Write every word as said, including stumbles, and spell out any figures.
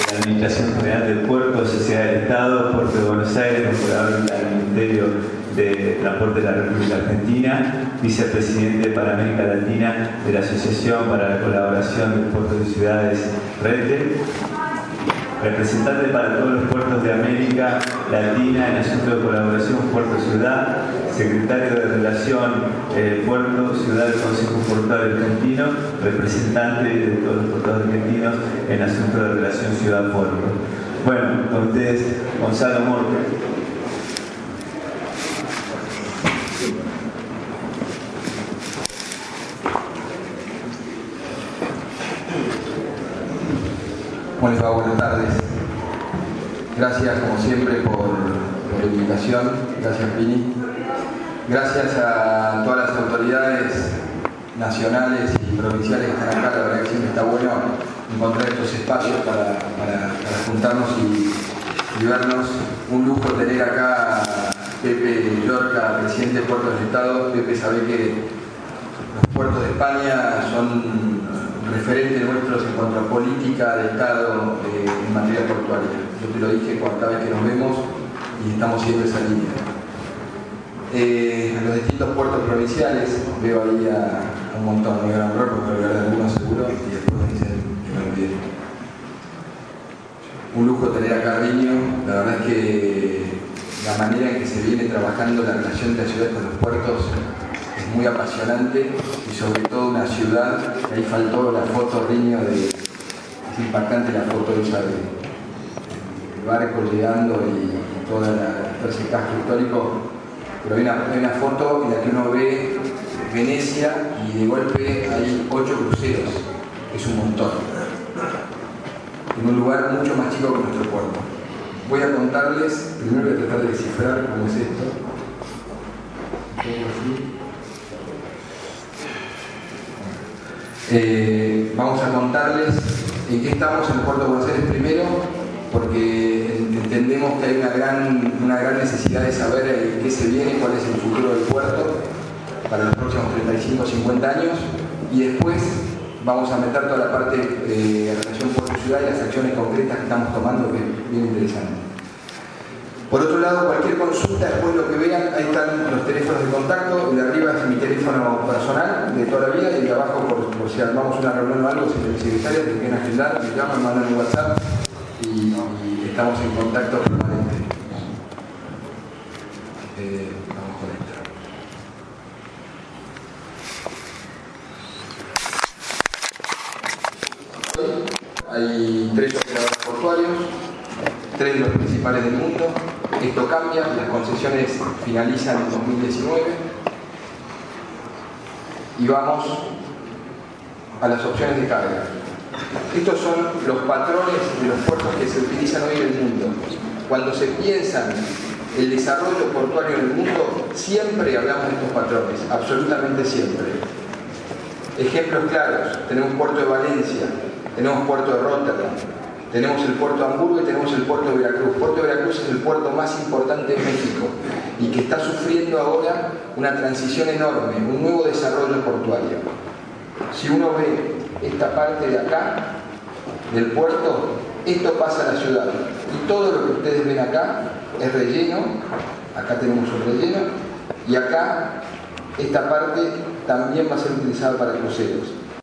la Administración General del Puerto, Sociedad del Estado, Puerto de Buenos Aires, procurador del Ministerio de Transporte de la República Argentina, vicepresidente para América Latina de la Asociación para la Colaboración de Puertos y Ciudades, RETE, representante para todos los puertos de América Latina en asuntos de colaboración Puerto-Ciudad, secretario de Relación eh, Puerto-Ciudad del Consejo Portuario Argentino, representante de todos los puertos argentinos en asuntos de relación Ciudad-Puerto. Bueno, con ustedes, Gonzalo Morte. ¿Cómo les va? Buenas tardes. Gracias, como siempre, por, por la invitación. Gracias, Pini. Gracias a todas las autoridades nacionales y provinciales que están acá. La verdad que siempre está bueno encontrar estos espacios para, para, para juntarnos y, y vernos. Un lujo tener acá a Pepe Llorca, presidente de Puertos del Estado. Pepe sabe que los puertos de España son referentes nuestros en cuanto a política de Estado eh, en materia portuaria. Yo te lo dije cada vez que nos vemos y estamos siguiendo esa línea. Eh, a los distintos puertos provinciales, veo ahí a, a un montón, no voy a nombrar porque voy a hablar de algunos seguro y después me dicen que me olvidé. Un lujo tener acá a Riño. La verdad es que la manera en que se viene trabajando la relación de la ciudad con los puertos es muy apasionante y sobre todo una ciudad, ahí faltó la foto, Riño, de, es impactante la foto esa de, de barco llegando y, y toda la, todo ese casco histórico, pero hay una, hay una foto en la que uno ve Venecia y de golpe hay ocho cruceros, es un montón, en un lugar mucho más chico que nuestro puerto. Voy a contarles, primero voy a tratar de descifrar cómo es esto. Eh, vamos a contarles en qué estamos en el puerto de Buenos Aires primero, porque entendemos que hay una gran, una gran necesidad de saber qué se viene, cuál es el futuro del puerto para los próximos treinta y cinco a cincuenta años, y después vamos a meter toda la parte de eh, relación puerto-ciudad y las acciones concretas que estamos tomando, que es bien interesante. Por otro lado, cualquier consulta, después lo que vean, ahí están los teléfonos de contacto. El de arriba es mi teléfono personal de toda la vida y el de abajo, por, por si armamos una reunión o algo, si el secretario te quieren agendar, me llaman, mandan un WhatsApp y, y estamos en contacto permanente. Eh, vamos con esto. Hay tres operadores portuarios, tres de los principales del mundo. Esto cambia, las concesiones finalizan en dos mil diecinueve y vamos a las opciones de carga. Estos son los patrones de los puertos que se utilizan hoy en el mundo. Cuando se piensa el desarrollo portuario en el mundo, siempre hablamos de estos patrones, absolutamente siempre. Ejemplos claros: tenemos puerto de Valencia, tenemos puerto de Rotterdam, tenemos el puerto de Hamburgo y tenemos el puerto de Veracruz. Puerto de Veracruz es el puerto más importante de México y que está sufriendo ahora una transición enorme, un nuevo desarrollo portuario. Si uno ve esta parte de acá, del puerto, esto pasa a la ciudad. Y todo lo que ustedes ven acá es relleno. Acá tenemos un relleno. Y acá, esta parte también va a ser utilizada para cruceros.